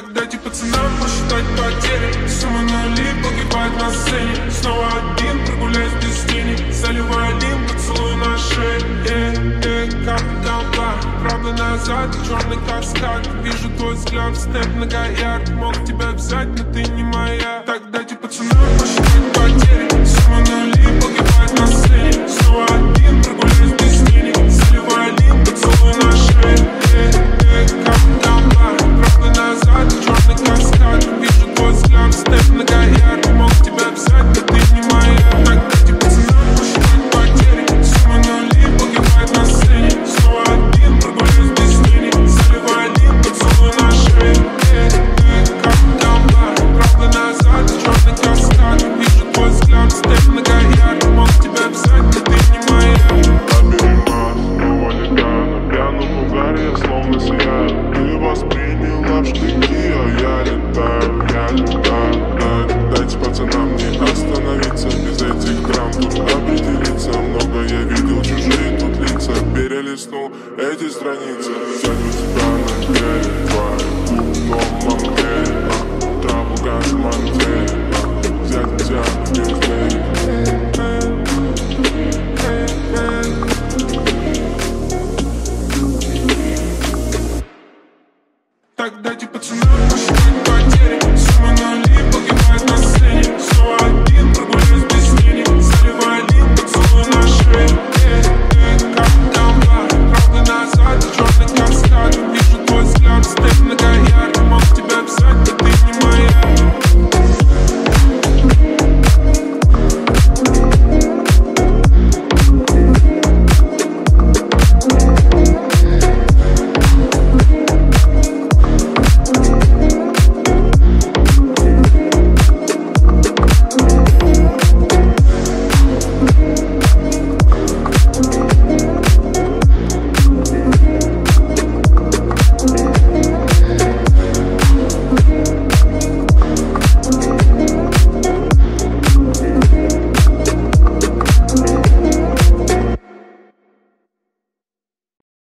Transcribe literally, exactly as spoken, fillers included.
Так дайте пацанам посчитать потери. Сумма нули погибает на сцене. Снова один, прогуляюсь без тени. Заливаю лим, поцелуй на шее. Э, э, как толпа, правда назад, черный каскад. Вижу твой взгляд, снэп многоярд. Мог тебя взять, но ты не моя. Так дайте пацанам посчитать потери. Сумма нули погибает на сцене. Снова один, прогуляюсь без тени. Заливаю лим, поцелуй на шее. Э, э, как толпа, правда назад, черный каскад. Вижу твой взгляд, снэп многоярд. Мог тебя взять, но ты не моя. Так дайте пацанам посчитать потери. Сумма нули погибает на сцене. Снова один, прогуляюсь без тени. Заливаю лим, поцелуй на шее. Э, э, как толпа, правда назад, черный каскад. Вижу твой взгляд, снэп многоярд. Мог тебя взять, но ты не моя. Словно сияю, ты восприняла в штыки, а я летаю, я летаю. Да, дайте пацанам не остановиться, без этих драм тут определиться. Много я видел, чужие тут лица, перелистнул эти страницы. Взять тебя на деле, твою дома мне, а, траву газ мантель, а, взять тебя в Ньюсбей. Так дайте пацанам